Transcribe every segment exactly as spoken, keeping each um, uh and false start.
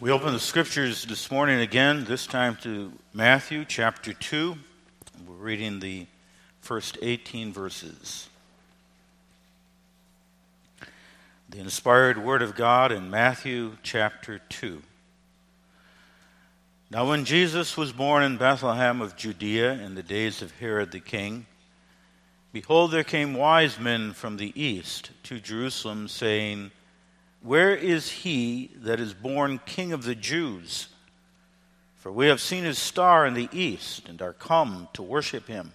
We open the scriptures this morning again, this time to Matthew chapter two. We're reading the first eighteen verses. The inspired word of God in Matthew chapter two. Now when Jesus was born in Bethlehem of Judea in the days of Herod the king, behold, there came wise men from the east to Jerusalem, saying, Where is he that is born King of the Jews? For we have seen his star in the east, and are come to worship him.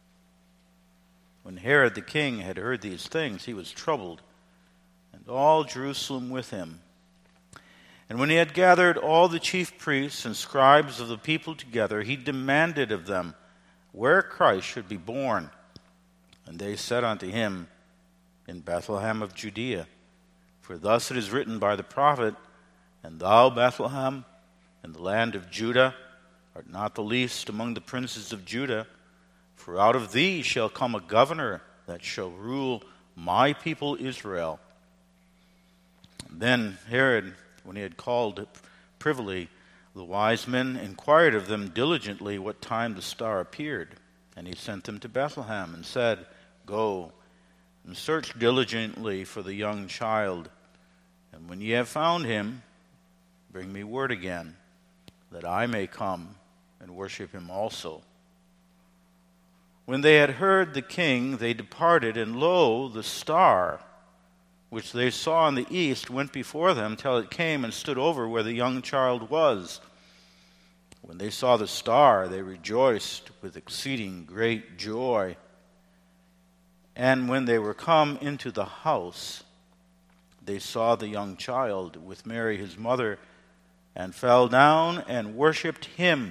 When Herod the king had heard these things, he was troubled, and all Jerusalem with him. And when he had gathered all the chief priests and scribes of the people together, he demanded of them where Christ should be born. And they said unto him, In Bethlehem of Judea. For thus it is written by the prophet, And thou, Bethlehem, in the land of Judah, art not the least among the princes of Judah, for out of thee shall come a governor that shall rule my people Israel. And then Herod, when he had called privily the wise men, inquired of them diligently what time the star appeared. And he sent them to Bethlehem, and said, Go, and search diligently for the young child. And when ye have found him, bring me word again, that I may come and worship him also. When they had heard the king, they departed, and lo, the star, which they saw in the east, went before them till it came and stood over where the young child was. When they saw the star, they rejoiced with exceeding great joy. And when they were come into the house, they saw the young child with Mary his mother, and fell down and worshipped him.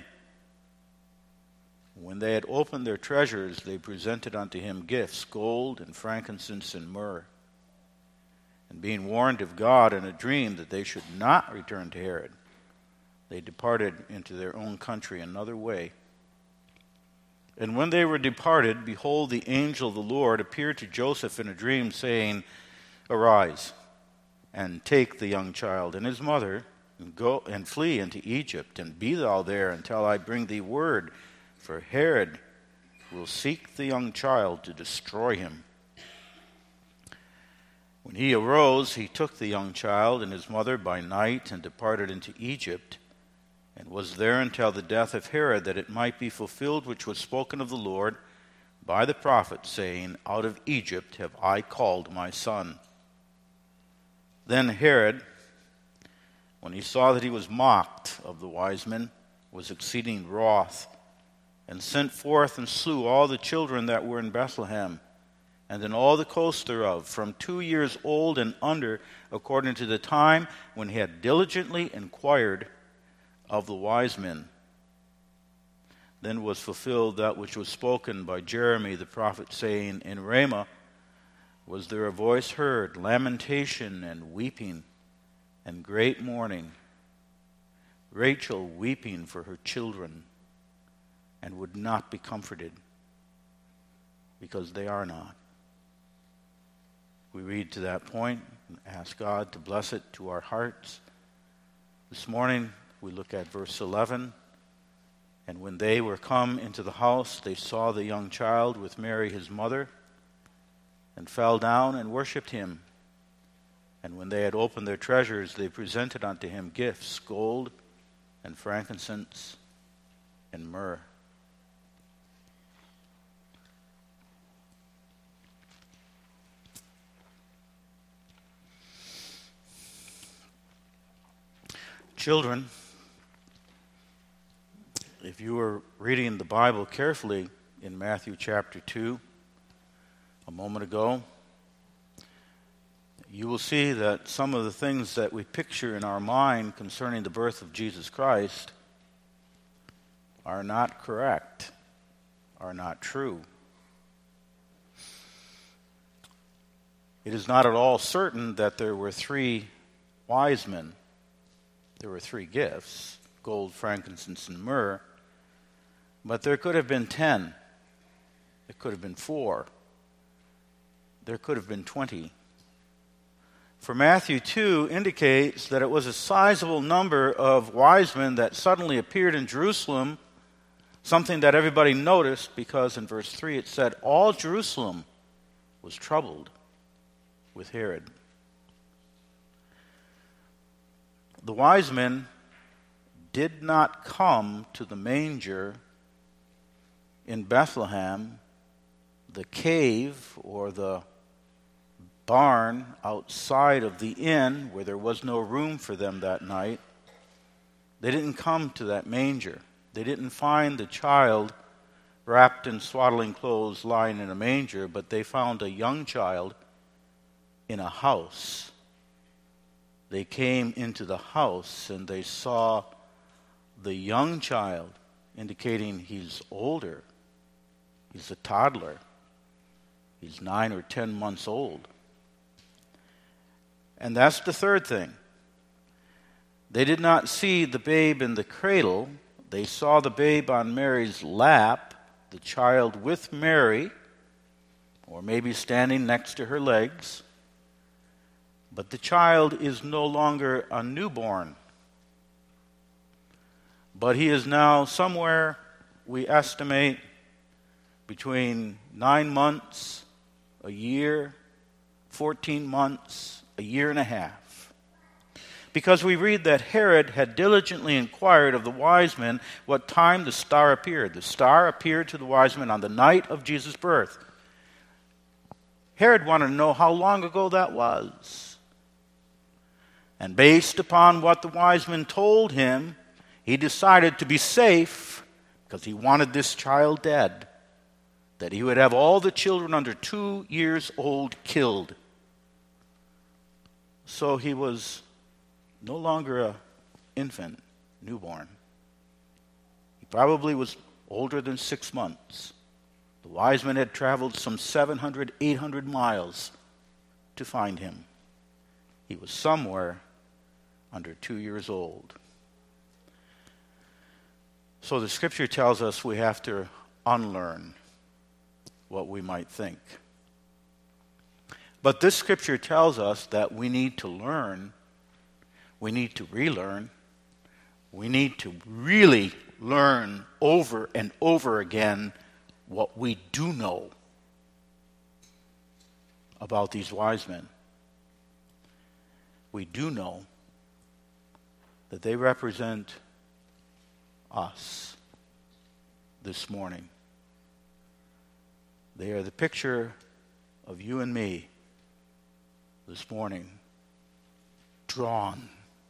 When they had opened their treasures, they presented unto him gifts, gold and frankincense and myrrh. And being warned of God in a dream that they should not return to Herod, they departed into their own country another way. And when they were departed, behold, the angel of the Lord appeared to Joseph in a dream, saying, Arise, and take the young child and his mother, and go and flee into Egypt, and be thou there until I bring thee word, for Herod will seek the young child to destroy him. When he arose, he took the young child and his mother by night, and departed into Egypt, and was there until the death of Herod, that it might be fulfilled which was spoken of the Lord by the prophet, saying, Out of Egypt have I called my son. Then Herod, when he saw that he was mocked of the wise men, was exceeding wroth, and sent forth and slew all the children that were in Bethlehem, and in all the coasts thereof, from two years old and under, according to the time when he had diligently inquired of the wise men. Then was fulfilled that which was spoken by Jeremy the prophet, saying, In Ramah was there a voice heard, lamentation and weeping, and great mourning, Rachel weeping for her children, and would not be comforted, because they are not. We read to that point and ask God to bless it to our hearts. This morning we look at verse eleven. And when they were come into the house, they saw the young child with Mary his mother, and fell down and worshipped him. And when they had opened their treasures, they presented unto him gifts, gold and frankincense and myrrh. Children, if you were reading the Bible carefully in Matthew chapter two a moment ago, you will see that some of the things that we picture in our mind concerning the birth of Jesus Christ are not correct, are not true. It is not at all certain that there were three wise men. There were three gifts, gold, frankincense, and myrrh. But there could have been ten. There could have been four. There could have been twenty. for Matthew two indicates that it was a sizable number of wise men that suddenly appeared in Jerusalem, something that everybody noticed because in verse three it said, all Jerusalem was troubled with Herod. The wise men did not come to the manger in Bethlehem, the cave or the barn outside of the inn where there was no room for them that night. They didn't come to that manger. They didn't find the child wrapped in swaddling clothes lying in a manger, but they found a young child in a house. They came into the house and they saw the young child, indicating he's older. He's a toddler. He's nine or ten months old. And that's the third thing. They did not see the babe in the cradle. They saw the babe on Mary's lap, the child with Mary, or maybe standing next to her legs. But the child is no longer a newborn. But he is now somewhere, we estimate, between nine months, a year, fourteen months, a year and a half. Because we read that Herod had diligently inquired of the wise men what time the star appeared. The star appeared to the wise men on the night of Jesus' birth. Herod wanted to know how long ago that was. And based upon what the wise men told him, he decided to be safe, because he wanted this child dead, that he would have all the children under two years old killed. So he was no longer an infant, newborn. He probably was older than six months. The wise men had traveled some seven hundred, eight hundred miles to find him. He was somewhere under two years old. So the scripture tells us we have to unlearn what we might think. But this scripture tells us that we need to learn, we need to relearn, we need to really learn over and over again what we do know about these wise men. We do know that they represent us this morning. They are the picture of you and me this morning, drawn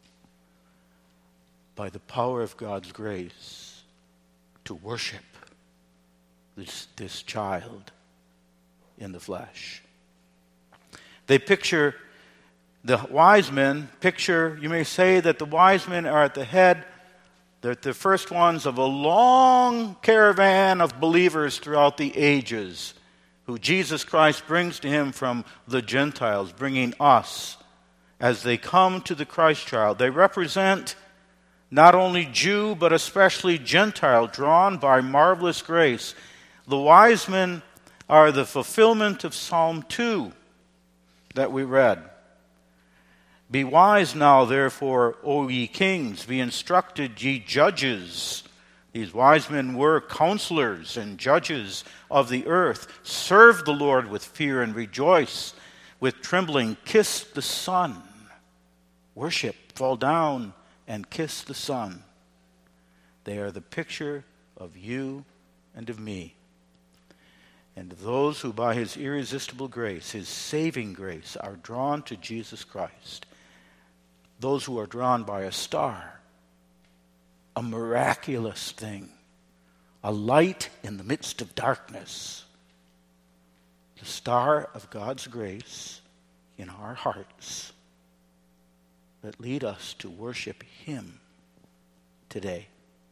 by the power of God's grace to worship this, this child in the flesh. They picture, the wise men picture, you may say that the wise men are at the head, they're the first ones of a long caravan of believers throughout the ages, who Jesus Christ brings to him from the Gentiles, bringing us as they come to the Christ child. They represent not only Jew, but especially Gentile, drawn by marvelous grace. The wise men are the fulfillment of Psalm two that we read. Be wise now, therefore, O ye kings, be instructed, ye judges. These wise men were counselors and judges of the earth. Serve the Lord with fear and rejoice with trembling. Kiss the Son. Worship, fall down and kiss the Son. They are the picture of you and of me, and of those who by his irresistible grace, his saving grace, are drawn to Jesus Christ. Those who are drawn by a star, a miraculous thing, a light in the midst of darkness, the star of God's grace in our hearts that lead us to worship him today.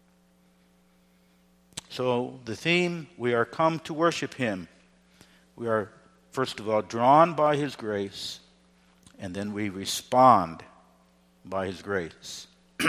So the theme, we are come to worship him. We are, first of all, drawn by his grace, and then we respond by his grace.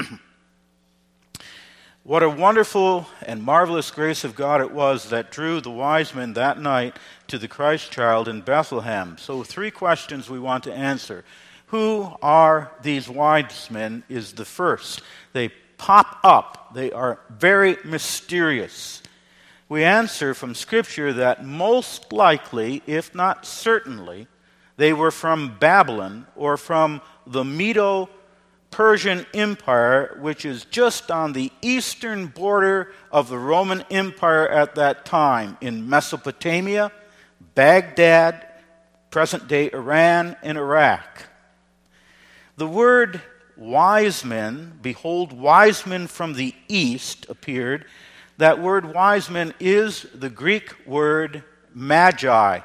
What a wonderful and marvelous grace of God it was that drew the wise men that night to the Christ child in Bethlehem. So three questions we want to answer. Who are these wise men is the first. They pop up. They are very mysterious. We answer from Scripture that most likely, if not certainly, they were from Babylon or from the Medo-Persian Empire, which is just on the eastern border of the Roman Empire at that time in Mesopotamia, Baghdad, present-day Iran, and Iraq. The word wise men, behold, wise men from the east appeared. That word wise men is the Greek word magi.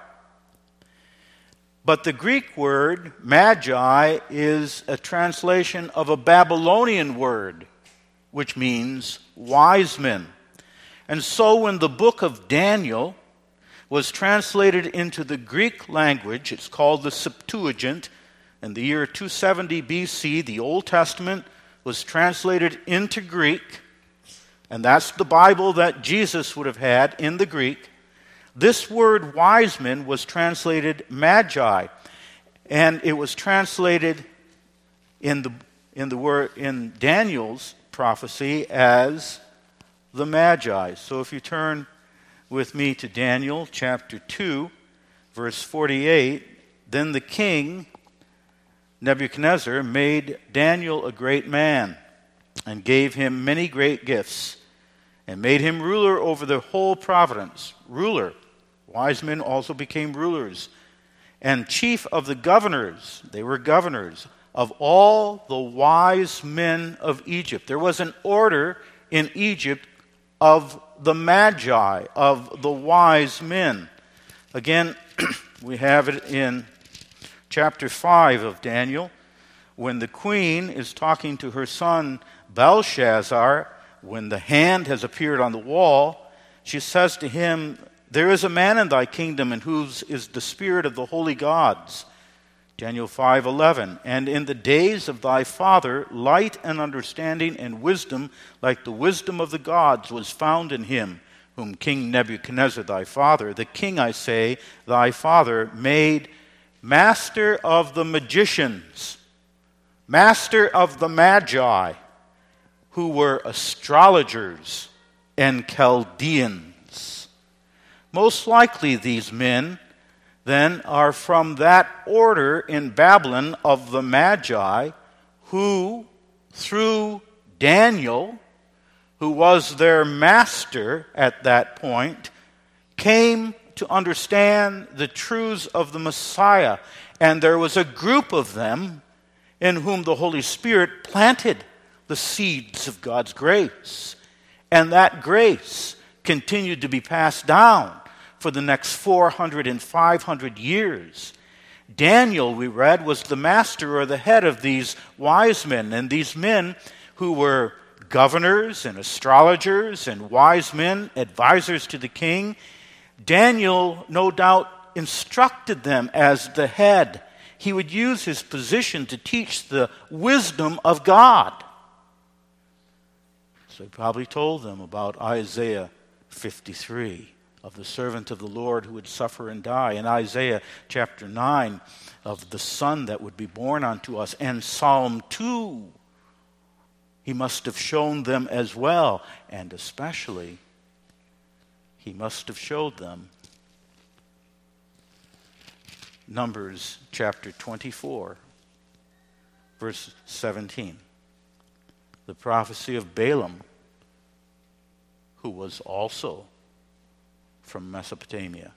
But the Greek word magi is a translation of a Babylonian word, which means wise men. And so when the book of Daniel was translated into the Greek language, it's called the Septuagint. In the year two seventy B C, the Old Testament was translated into Greek, and that's the Bible that Jesus would have had in the Greek. This word wise men was translated magi, and it was translated in the in the word in Daniel's prophecy as the magi. So if you turn with me to Daniel chapter two, verse forty-eight, then the king Nebuchadnezzar made Daniel a great man and gave him many great gifts and made him ruler over the whole province. Ruler. Wise men also became rulers. And chief of the governors. They were governors of all the wise men of Egypt. There was an order in Egypt of the magi, of the wise men. Again, we have it in chapter five of Daniel, when the queen is talking to her son Belshazzar, when the hand has appeared on the wall, she says to him, "There is a man in thy kingdom in whose is the spirit of the holy gods." Daniel five eleven, "And in the days of thy father, light and understanding and wisdom, like the wisdom of the gods, was found in him, whom King Nebuchadnezzar thy father, the king, I say, thy father, made master of the magicians, master of the magi, who were astrologers and Chaldeans." Most likely these men then are from that order in Babylon of the magi who, through Daniel, who was their master at that point, came to understand the truths of the Messiah. And there was a group of them in whom the Holy Spirit planted the seeds of God's grace. And that grace continued to be passed down for the next four hundred and five hundred years. Daniel, we read, was the master or the head of these wise men. And these men who were governors and astrologers and wise men, advisors to the king, Daniel, no doubt, instructed them as the head. He would use his position to teach the wisdom of God. So he probably told them about Isaiah fifty-three, of the servant of the Lord who would suffer and die, and Isaiah chapter nine, of the son that would be born unto us, and Psalm two. He must have shown them as well, and especially he must have showed them Numbers chapter twenty-four, verse seventeen. The prophecy of Balaam, who was also from Mesopotamia.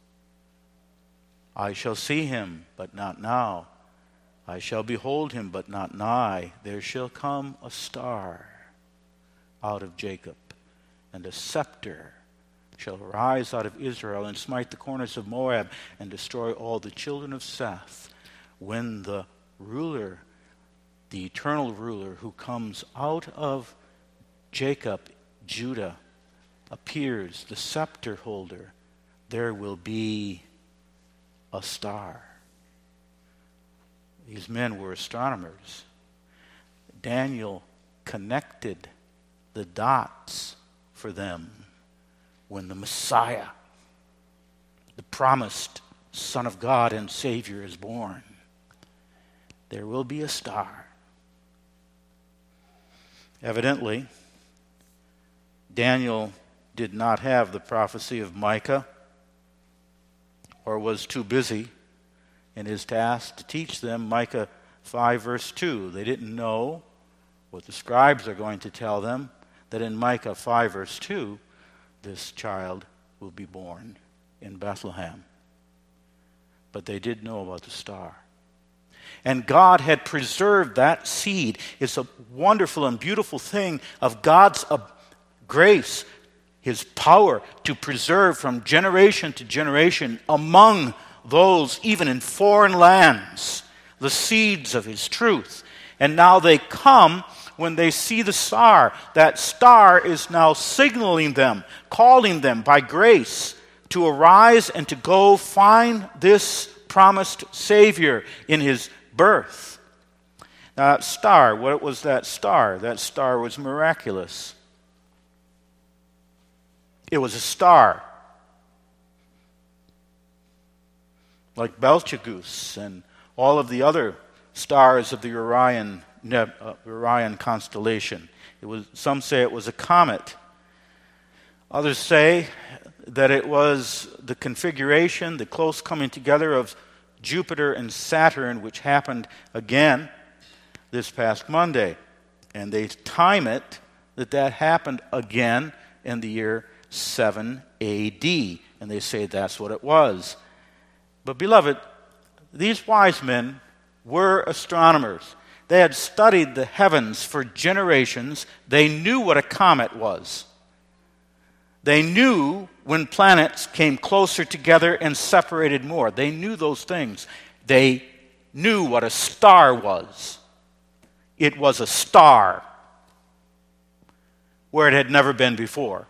"I shall see him, but not now. I shall behold him, but not nigh. There shall come a star out of Jacob, and a scepter shall arise out of Israel, and smite the corners of Moab, and destroy all the children of Seth." When the ruler, the eternal ruler who comes out of Jacob, Judah, appears, the scepter holder, there will be a star. These men were astronomers. Daniel connected the dots for them when the Messiah, the promised Son of God and Savior, is born. there will be a star. Evidently, Daniel did not have the prophecy of Micah, or was too busy in his task to teach them Micah five verse two. They didn't know what the scribes are going to tell them, that in Micah five verse two, this child will be born in Bethlehem. But they did know about the star. And God had preserved that seed. It's a wonderful and beautiful thing of God's uh, grace, his power to preserve from generation to generation among those, even in foreign lands, the seeds of his truth. And now they come when they see the star. That star is now signaling them, calling them by grace to arise and to go find this promised Savior in his birth. Now, that star, what was that star? That star was miraculous. It was a star, like Betelgeuse and all of the other stars of the Orion, uh, Orion constellation. It was, some say it was a comet. Others say that it was the configuration, the close coming together of Jupiter and Saturn, which happened again this past Monday. And they time it that that happened again in the year seven A D. And they say that's what it was. But beloved, these wise men were astronomers. They had studied the heavens for generations. They knew what a comet was. They knew when planets came closer together and separated more. They knew those things. They knew what a star was. It was a star where it had never been before.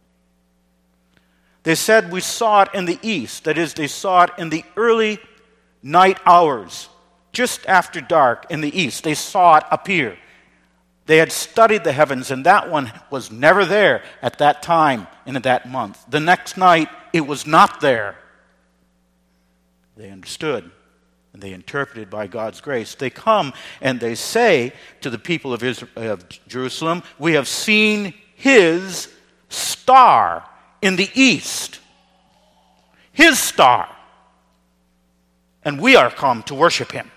They said we saw it in the east. That is, they saw it in the early night hours, just after dark in the east. They saw it appear. They had studied the heavens, and that one was never there at that time and at that month. The next night, it was not there. They understood, and they interpreted by God's grace. They come and they say to the people of, Israel, of Jerusalem, we have seen his star in the east. His star. And we are come to worship him.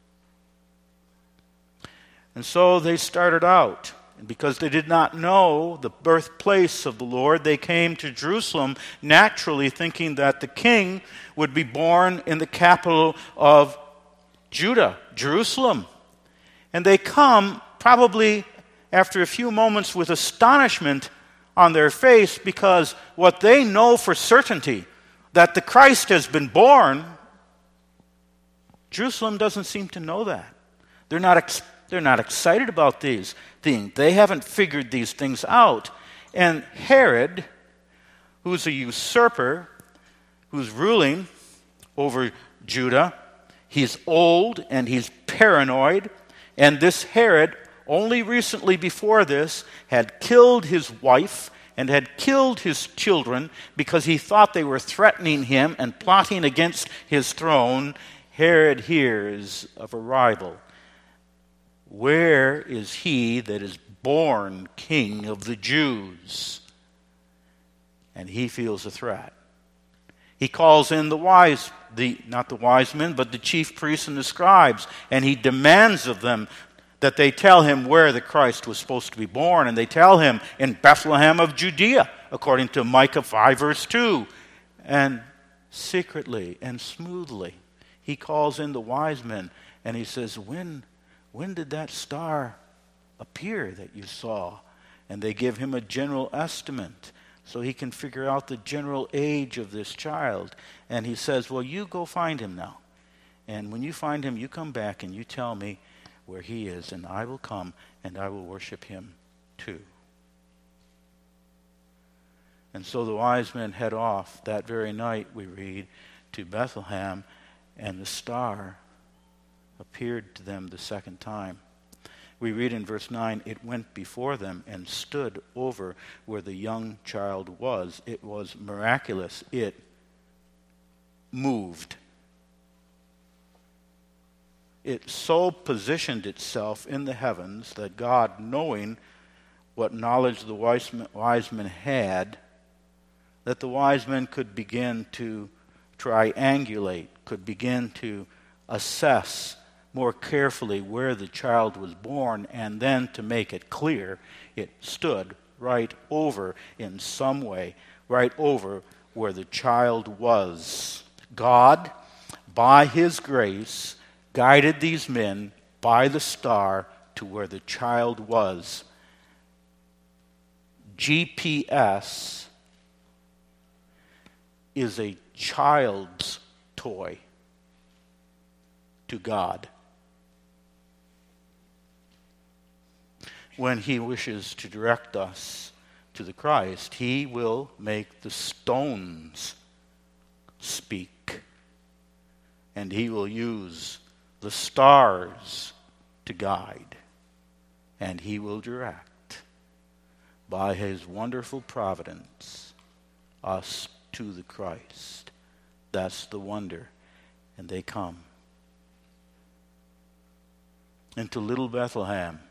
And so they started out. And because they did not know the birthplace of the Lord, they came to Jerusalem naturally thinking that the king would be born in the capital of Judah, Jerusalem. And they come probably after a few moments with astonishment on their face, because what they know for certainty, that the Christ has been born, Jerusalem doesn't seem to know that. They're not ex- they're not excited about these things. They haven't figured these things out. And Herod, who's a usurper, who's ruling over Judah, he's old and he's paranoid. And this Herod, only recently before this, had killed his wife and had killed his children because he thought they were threatening him and plotting against his throne. Herod hears of a rival. Where is he that is born king of the Jews? And he feels a threat. He calls in the wise, the not the wise men, but the chief priests and the scribes, and he demands of them that they tell him where the Christ was supposed to be born. And they tell him in Bethlehem of Judea, according to Micah five verse two. And secretly and smoothly, he calls in the wise men, and he says, when, when did that star appear that you saw? And they give him a general estimate so he can figure out the general age of this child. And he says, well, you go find him now. And when you find him, you come back and you tell me where he is, and I will come and I will worship him too. And so the wise men head off that very night, we read, to Bethlehem, and the star appeared to them the second time. We read in verse nine, it went before them and stood over where the young child was. It was miraculous. It moved. it so positioned itself in the heavens that God, knowing what knowledge the wise men, wise men had, that the wise men could begin to triangulate, could begin to assess more carefully where the child was born, and then to make it clear, it stood right over in some way, right over where the child was. God, by his grace, guided these men by the star to where the child was. G P S is a child's toy to God. When he wishes to direct us to the Christ, he will make the stones speak, and he will use the stars to guide, and he will direct by his wonderful providence us to the Christ. That's the wonder. And they come into little Bethlehem,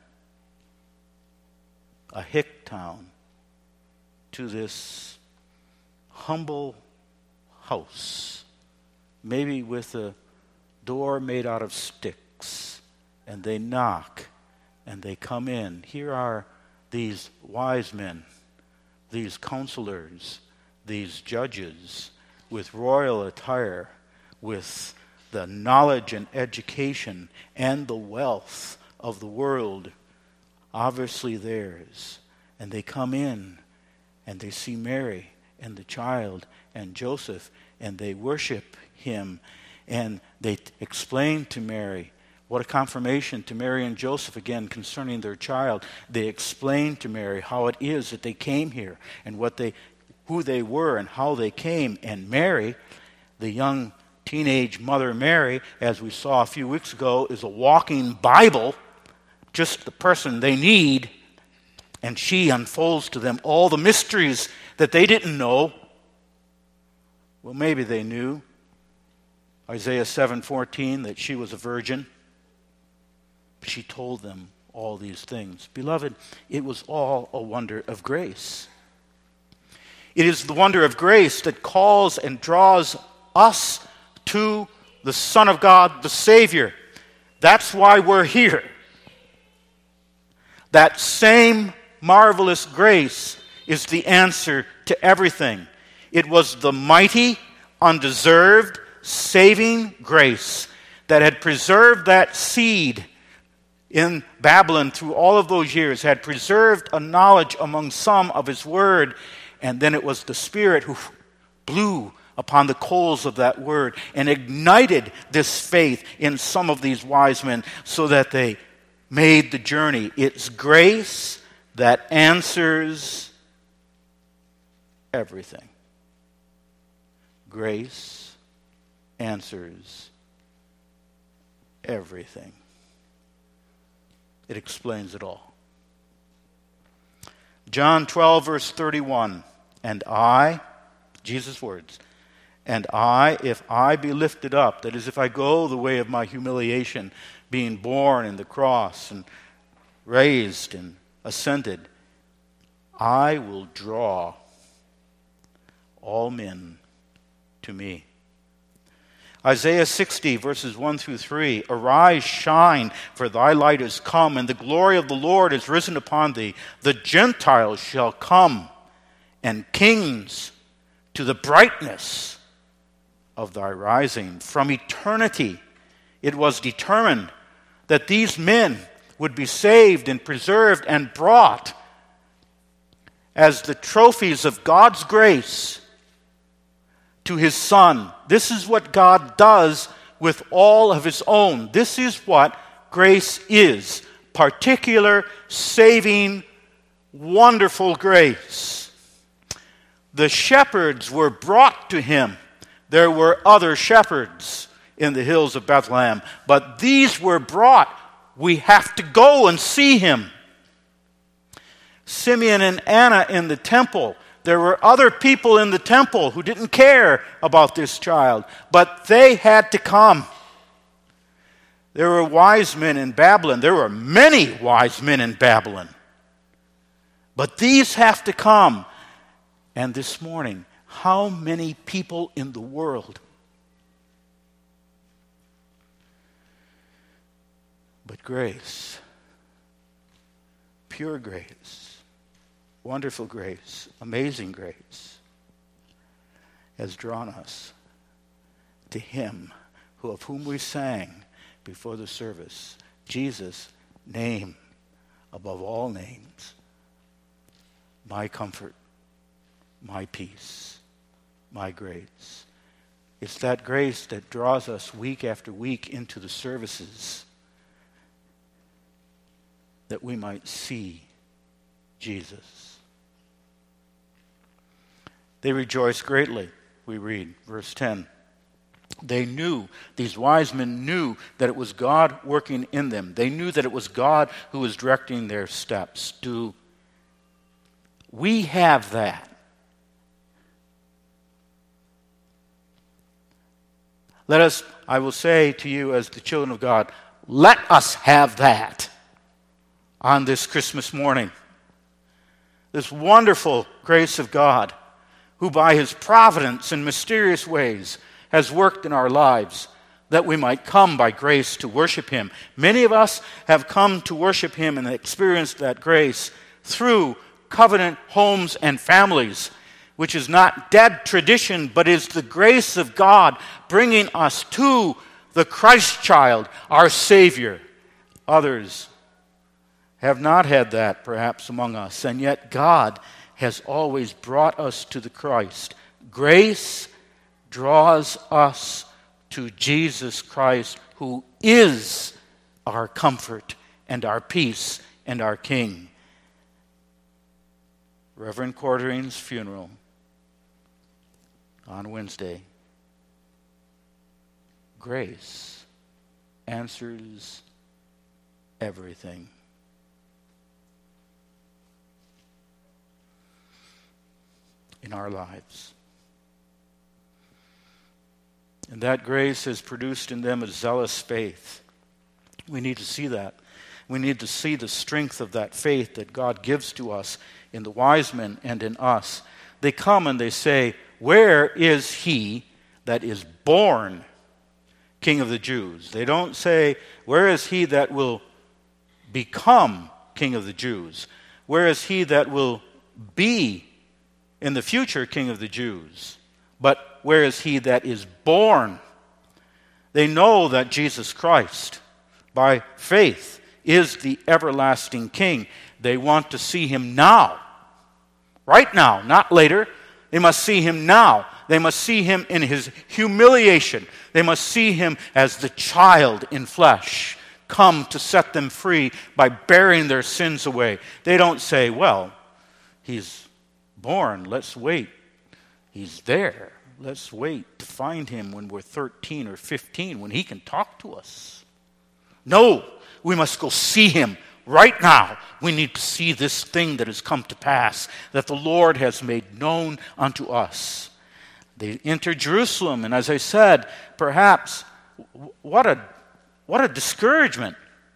a hick town, to this humble house, maybe with a door made out of sticks, and they knock and they come in. Here are these wise men, these counselors, these judges with royal attire, with the knowledge and education and the wealth of the world obviously theirs. And they come in and they see Mary and the child and Joseph, and they worship him. And they t- explain to Mary, what a confirmation to Mary and Joseph again concerning their child. They explain to Mary how it is that they came here and what they, who they were and how they came. And Mary, the young teenage mother Mary, as we saw a few weeks ago, is a walking Bible, just the person they need. And she unfolds to them all the mysteries that they didn't know. Well, maybe they knew. Isaiah seven fourteen, that she was a virgin. She told them all these things. Beloved, it was all a wonder of grace. It is the wonder of grace that calls and draws us to the Son of God, the Savior. That's why we're here. That same marvelous grace is the answer to everything. It was the mighty, undeserved, saving grace that had preserved that seed in Babylon through all of those years, had preserved a knowledge among some of his word, and then it was the Spirit who blew upon the coals of that word and ignited this faith in some of these wise men so that they made the journey. It's grace that answers everything. Grace answers everything. It explains it all. John twelve, verse thirty-one. And I, Jesus' words, and I, if I be lifted up, that is, if I go the way of my humiliation, being born in the cross and raised and ascended, I will draw all men to me. Isaiah sixty, verses one through three. Arise, shine, for thy light is come, and the glory of the Lord is risen upon thee. The Gentiles shall come, and kings to the brightness of thy rising. From eternity it was determined that these men would be saved and preserved and brought as the trophies of God's grace to his Son. This is what God does with all of his own. This is what grace is. Particular, saving, wonderful grace. The shepherds were brought to him. There were other shepherds in the hills of Bethlehem, but these were brought. We have to go and see him. Simeon and Anna in the temple. There were other people in the temple who didn't care about this child, but they had to come. There were wise men in Babylon. There were many wise men in Babylon. But these have to come. And this morning, how many people in the world? But grace, pure grace, wonderful grace, amazing grace, has drawn us to Him who of whom we sang before the service, Jesus, name above all names, my comfort, my peace, my grace. It's that grace that draws us week after week into the services that we might see Jesus. They rejoiced greatly, we read, verse ten. They knew, these wise men knew that it was God working in them. They knew that it was God who was directing their steps. Do we have that? Let us, I will say to you as the children of God, let us have that on this Christmas morning. This wonderful grace of God, who by His providence in mysterious ways has worked in our lives, that we might come by grace to worship Him. Many of us have come to worship Him and experienced that grace through covenant homes and families, which is not dead tradition, but is the grace of God bringing us to the Christ child, our Savior. Others have not had that, perhaps, among us, and yet God has always brought us to the Christ. Grace draws us to Jesus Christ, who is our comfort and our peace and our King. Reverend Cordering's funeral on Wednesday. Grace answers everything. In our lives. And that grace has produced in them a zealous faith. We need to see that. We need to see the strength of that faith that God gives to us in the wise men and in us. They come and they say, where is he that is born King of the Jews? They don't say, where is he that will become King of the Jews? Where is he that will be in the future King of the Jews? But where is he that is born? They know that Jesus Christ, by faith, is the everlasting King. They want to see him now. Right now, not later. They must see him now. They must see him in his humiliation. They must see him as the child in flesh, come to set them free by bearing their sins away. They don't say, well, he's born, let's wait. He's there. Let's wait to find him when we're thirteen or fifteen, when he can talk to us. No, we must go see him right now. We need to see this thing that has come to pass, that the Lord has made known unto us. They enter Jerusalem, and as I said, perhaps, what a, what a discouragement.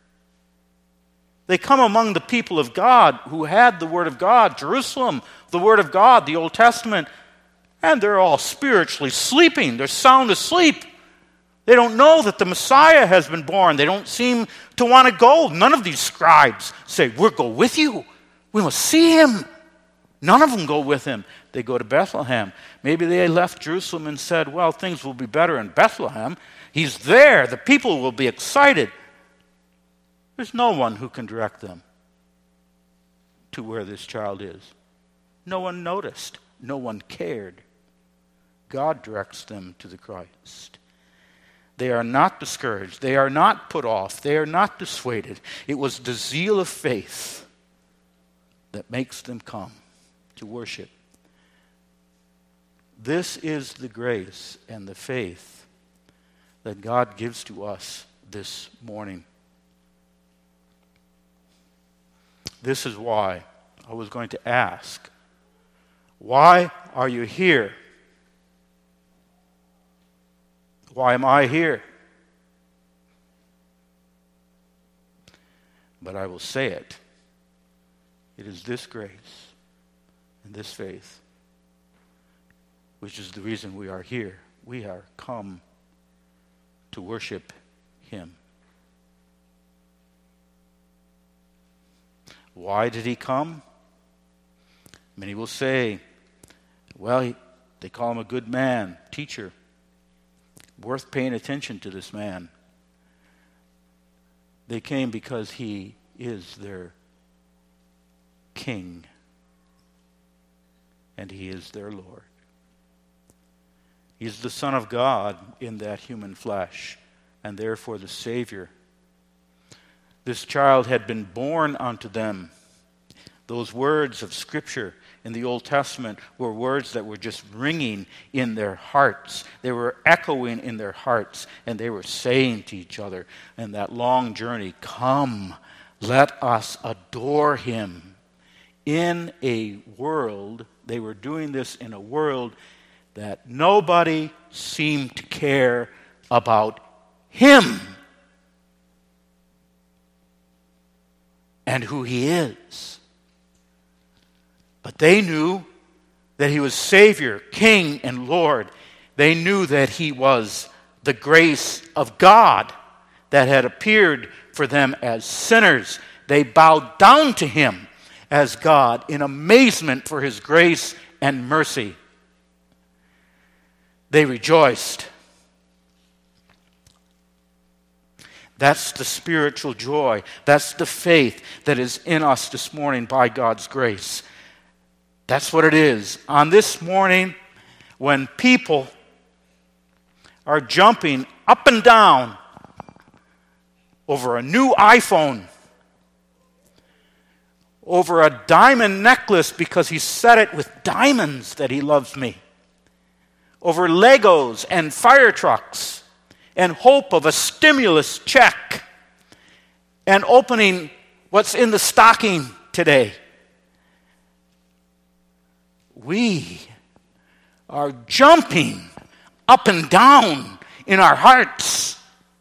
They come among the people of God who had the Word of God, Jerusalem, the Word of God, the Old Testament, and they're all spiritually sleeping. They're sound asleep. They don't know that the Messiah has been born. They don't seem to want to go. None of these scribes say, we'll go with you. We must see him. None of them go with him. They go to Bethlehem. Maybe they left Jerusalem and said, well, things will be better in Bethlehem. He's there. The people will be excited. There's no one who can direct them to where this child is. No one noticed. No one cared. God directs them to the Christ. They are not discouraged. They are not put off. They are not dissuaded. It was the zeal of faith that makes them come to worship. This is the grace and the faith that God gives to us this morning. This is why I was going to ask, why are you here? Why am I here? but I will say it. It is this grace and this faith which is the reason we are here. We are come to worship him. Why did he come? Many will say, well, he, they call him a good man, teacher. Worth paying attention to this man. They came because he is their king. And he is their Lord. He is the Son of God in that human flesh, and therefore the Savior. This child had been born unto them. Those words of Scripture in the Old Testament were words that were just ringing in their hearts. They were echoing in their hearts, and they were saying to each other in that long journey, come, let us adore him. In a world, they were doing this in a world that nobody seemed to care about him and who he is. But they knew that he was Savior, King, and Lord. They knew that he was the grace of God that had appeared for them as sinners. They bowed down to him as God in amazement for his grace and mercy. They rejoiced. That's the spiritual joy. That's the faith that is in us this morning by God's grace. That's what it is. On this morning, when people are jumping up and down over a new iPhone, over a diamond necklace because he said it with diamonds that he loves me, over Legos and fire trucks and hope of a stimulus check and opening what's in the stocking today. We are jumping up and down in our hearts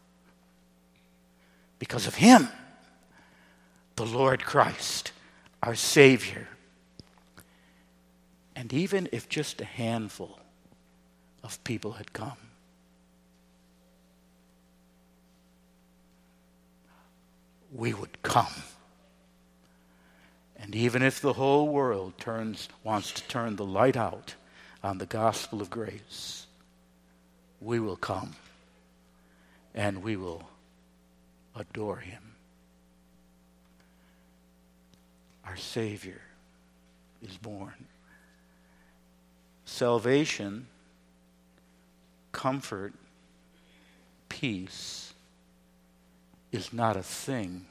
because of him, the Lord Christ, our Savior. And even if just a handful of people had come, we would come. And even if the whole world turns, wants to turn the light out on the gospel of grace, we will come and we will adore him. Our Savior is born. Salvation, comfort, peace is not a thing.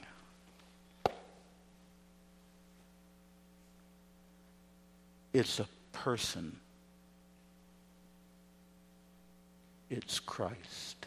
It's a person. It's Christ.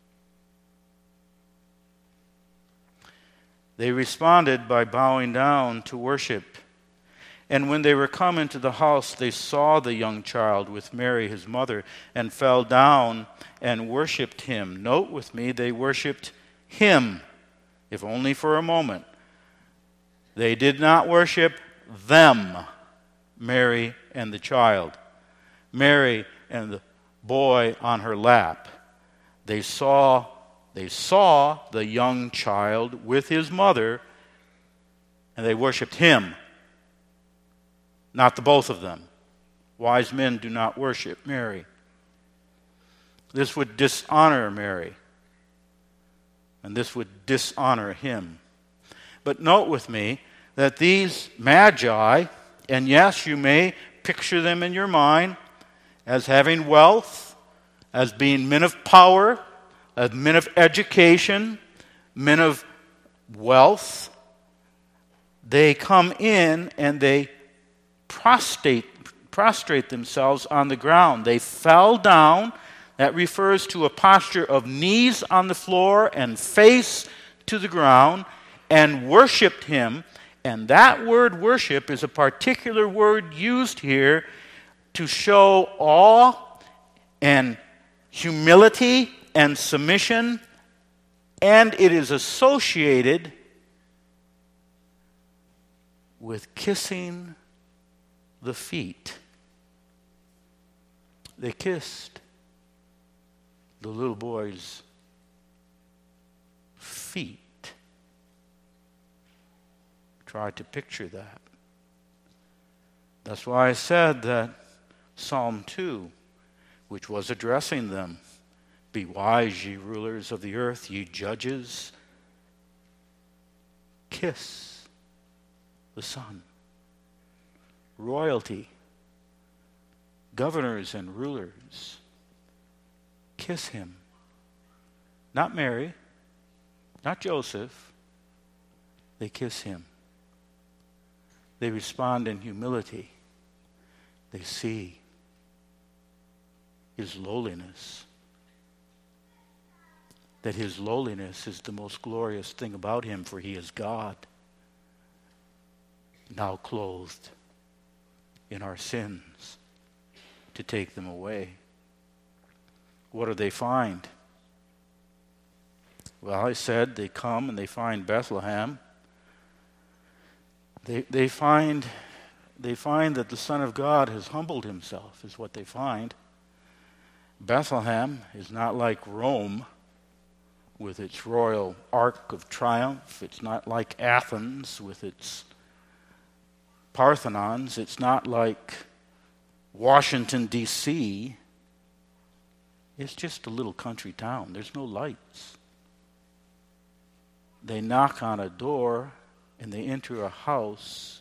They responded by bowing down to worship. And when they were come into the house, they saw the young child with Mary, his mother, and fell down and worshipped him. Note with me, they worshipped him, if only for a moment. They did not worship them, Mary and the child, Mary and the boy on her lap. They saw, they saw the young child with his mother, and they worshipped him, not the both of them. Wise men do not worship Mary. This would dishonor Mary, and this would dishonor him. But note with me that these magi, and yes, you may picture them in your mind as having wealth, as being men of power, as men of education, men of wealth. They come in and they prostrate, prostrate themselves on the ground. They fell down. That refers to a posture of knees on the floor and face to the ground, and worshiped him. And that word worship is a particular word used here to show awe and humility and submission, and it is associated with kissing the feet. They kissed the little boy's feet. Try to picture that. That's why I said that Psalm two, which was addressing them, be wise, ye rulers of the earth, ye judges, kiss the Son. Royalty, governors and rulers, kiss him. Not Mary, not Joseph. They kiss him. They respond in humility. They see his lowliness. That his lowliness is the most glorious thing about him, for he is God, now clothed in our sins to take them away. What do they find? Well, I said they come and they find Bethlehem. They, they find they find that the Son of God has humbled himself, is what they find. Bethlehem is not like Rome with its royal arc of triumph. It's not like Athens with its Parthenons. It's not like Washington, D C It's just a little country town. There's no lights. They knock on a door and they enter a house.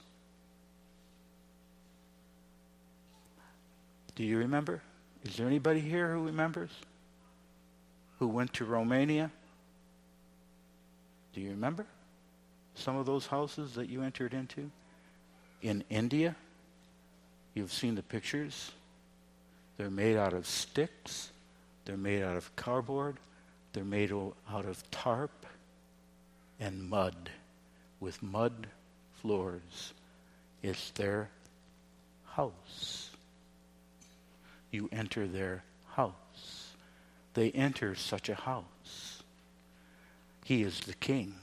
Do you remember? Is there anybody here who remembers? Who went to Romania? Do you remember some of those houses that you entered into? In India, you've seen the pictures. They're made out of sticks. They're made out of cardboard. They're made out of tarp and mud, with mud floors. It's their house. You enter their house. They enter such a house. He is the king.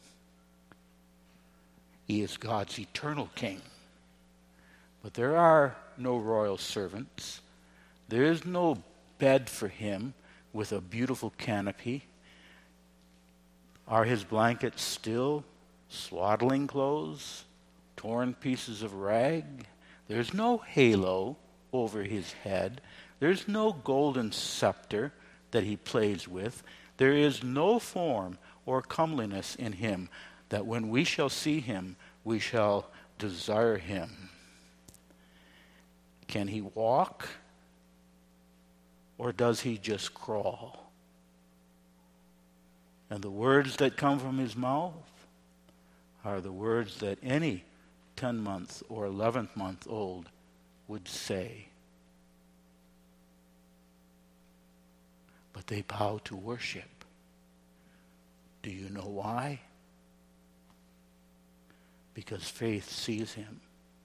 He is God's eternal king. But there are no royal servants. There is no bed for him with a beautiful canopy. Are his blankets still swaddling clothes, torn pieces of rag? There's no halo over his head. There's no golden scepter that he plays with. There is no form or comeliness in him that when we shall see him, we shall desire him. Can he walk? Or does he just crawl? And the words that come from his mouth are the words that any ten-month or eleventh-month-old would say. But they bow to worship. Do you know why? Because faith sees him.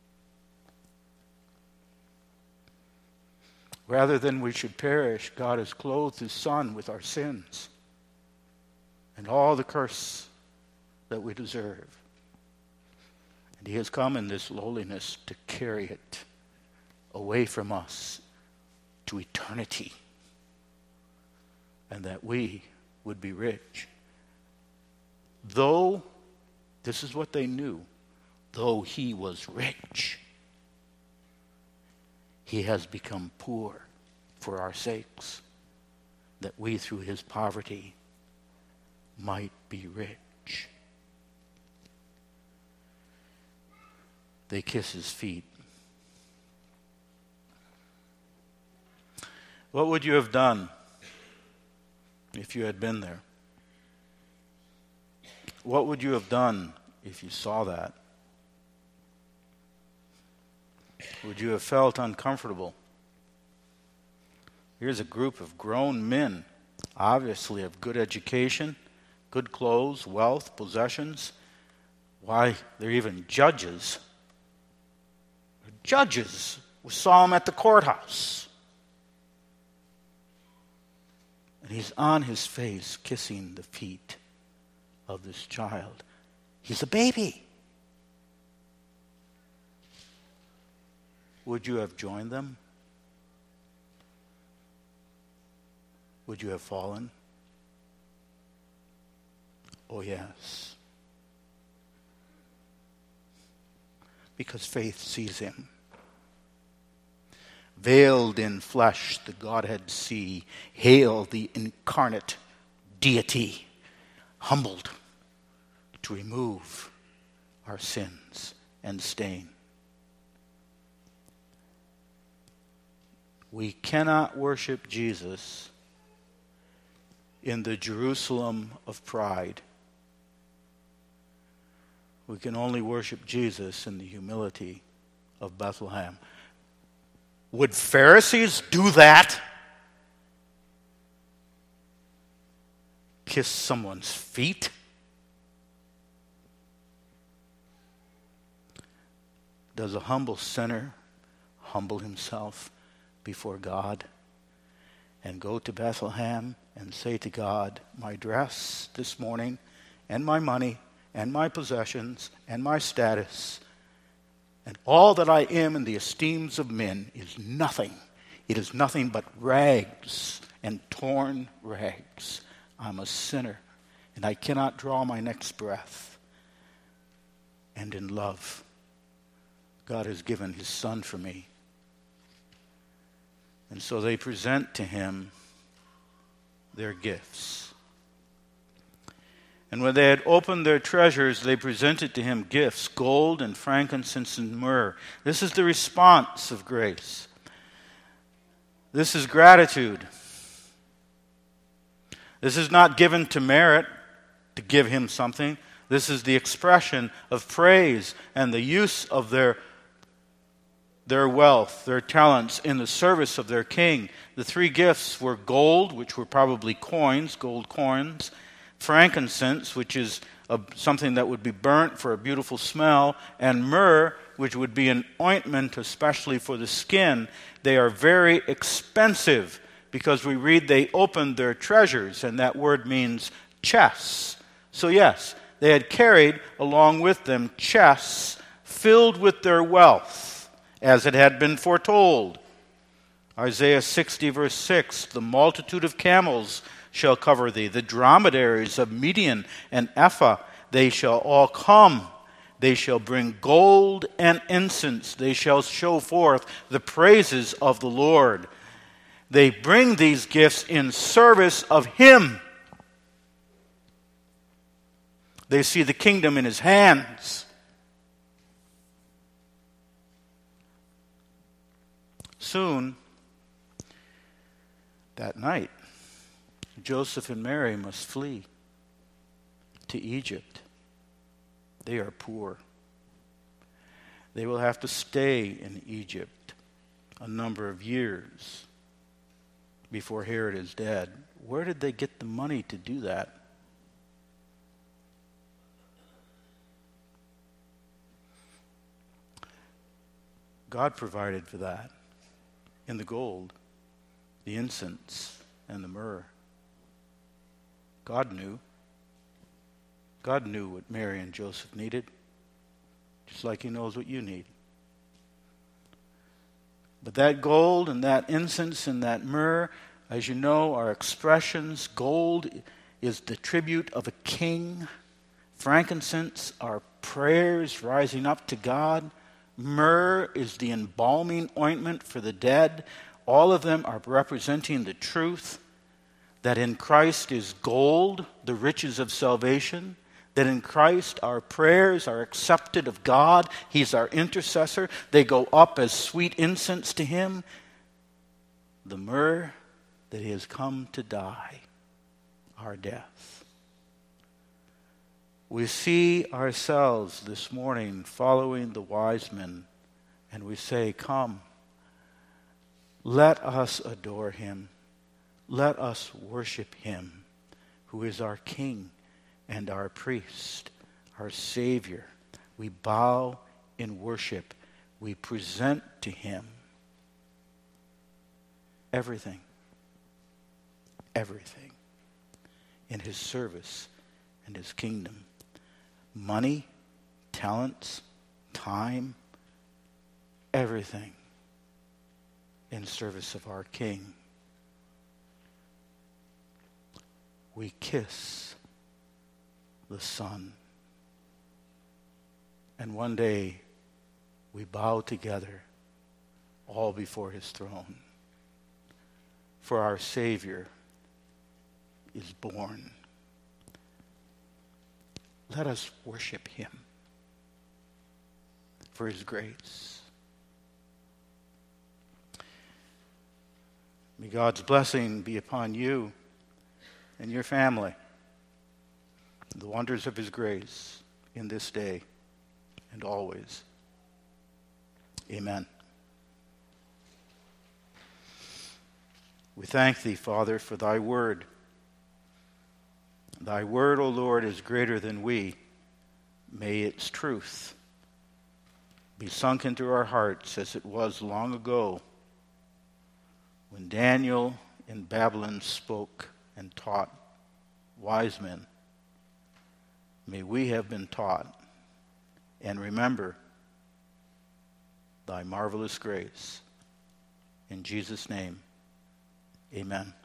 Rather than we should perish, God has clothed his Son with our sins and all the curse that we deserve. And he has come in this lowliness to carry it away from us to eternity, and that we would be rich. Though, this is what they knew, though he was rich, he has become poor for our sakes, that we through his poverty might be rich. They kiss his feet. What would you have done if you had been there? What would you have done if you saw that? Would you have felt uncomfortable? Here's a group of grown men, obviously of good education, good clothes, wealth, possessions. Why, they're even judges. They're judges. We saw him at the courthouse. And he's on his face kissing the feet of this child. He's a baby. would you have joined them? Would you have fallen? Oh, yes. Because faith sees him. Veiled in flesh, the Godhead see. Hail the incarnate deity, humbled to remove our sins and stain. We cannot worship Jesus in the Jerusalem of pride. We can only worship Jesus in the humility of Bethlehem. Would Pharisees do that? Kiss someone's feet? Does a humble sinner humble himself before God and go to Bethlehem and say to God, my dress this morning and my money and my possessions and my status and all that I am in the esteems of men is nothing. It is nothing but rags and torn rags. I'm a sinner and I cannot draw my next breath. And in love, God has given his Son for me. And so they present to him their gifts. And when they had opened their treasures, they presented to him gifts, gold and frankincense and myrrh. This is the response of grace. This is gratitude. This is not given to merit, to give him something. This is the expression of praise and the use of their their wealth, their talents in the service of their king. The three gifts were gold, which were probably coins, gold coins, frankincense, which is a, something that would be burnt for a beautiful smell, and myrrh, which would be an ointment especially for the skin. They are very expensive because we read they opened their treasures, and that word means chests. So yes, they had carried along with them chests filled with their wealth, as it had been foretold. Isaiah sixty, verse six, the multitude of camels shall cover thee, the dromedaries of Midian and Ephah, they shall all come. They shall bring gold and incense. They shall show forth the praises of the Lord. They bring these gifts in service of him. They see the kingdom in his hands. Soon, that night, Joseph and Mary must flee to Egypt. They are poor. They will have to stay in Egypt a number of years before Herod is dead. Where did they get the money to do that? God provided for that in the gold, the incense, and the myrrh. God knew. God knew what Mary and Joseph needed, just like he knows what you need. But that gold and that incense and that myrrh, as you know, are expressions. Gold is the tribute of a king. Frankincense are prayers rising up to God. Myrrh is the embalming ointment for the dead. All of them are representing the truth that in Christ is gold, the riches of salvation, that in Christ our prayers are accepted of God. He's our intercessor. They go up as sweet incense to him. The myrrh, that he has come to die our death. We see ourselves this morning following the wise men, and we say, come, let us adore him. Let us worship him, who is our King and our priest, our Savior. We bow in worship. We present to him everything, everything in his service and his kingdom. Money, talents, time, everything in service of our King. We kiss the Son. And one day we bow together, all before his throne. For our Savior is born. Let us worship him for his grace. May God's blessing be upon you and your family. The wonders of his grace in this day and always. Amen. We thank thee, Father, for thy word. Thy word, O Lord, is greater than we. May its truth be sunk into our hearts as it was long ago when Daniel in Babylon spoke and taught wise men. May we have been taught and remember thy marvelous grace. In Jesus' name, amen.